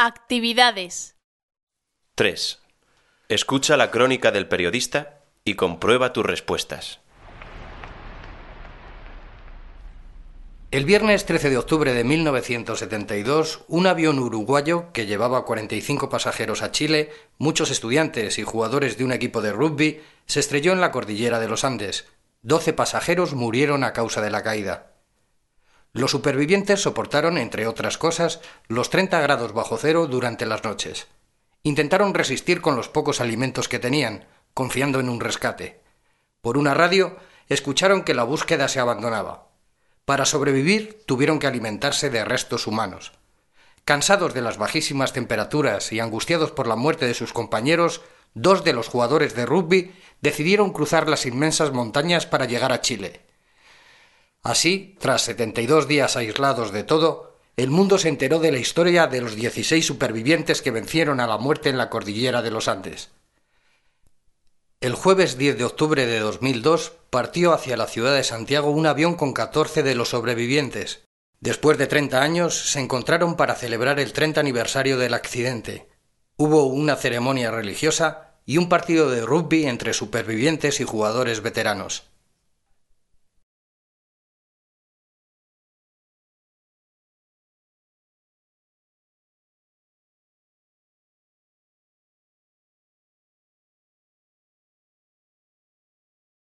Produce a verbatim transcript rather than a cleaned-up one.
Actividades. tres. Escucha la crónica del periodista y comprueba tus respuestas. El viernes trece de octubre de mil novecientos setenta y dos, un avión uruguayo que llevaba cuarenta y cinco pasajeros a Chile, muchos estudiantes y jugadores de un equipo de rugby, se estrelló en la cordillera de los Andes. Doce pasajeros murieron a causa de la caída. Los supervivientes soportaron, entre otras cosas, los treinta grados bajo cero durante las noches. Intentaron resistir con los pocos alimentos que tenían, confiando en un rescate. Por una radio, escucharon que la búsqueda se abandonaba. Para sobrevivir, tuvieron que alimentarse de restos humanos. Cansados de las bajísimas temperaturas y angustiados por la muerte de sus compañeros, dos de los jugadores de rugby decidieron cruzar las inmensas montañas para llegar a Chile. Así, tras setenta y dos días aislados de todo, el mundo se enteró de la historia de los dieciséis supervivientes que vencieron a la muerte en la cordillera de los Andes. El jueves diez de octubre de dos mil dos partió hacia la ciudad de Santiago un avión con catorce de los sobrevivientes. Después de treinta años se encontraron para celebrar el treinta aniversario del accidente. Hubo una ceremonia religiosa y un partido de rugby entre supervivientes y jugadores veteranos.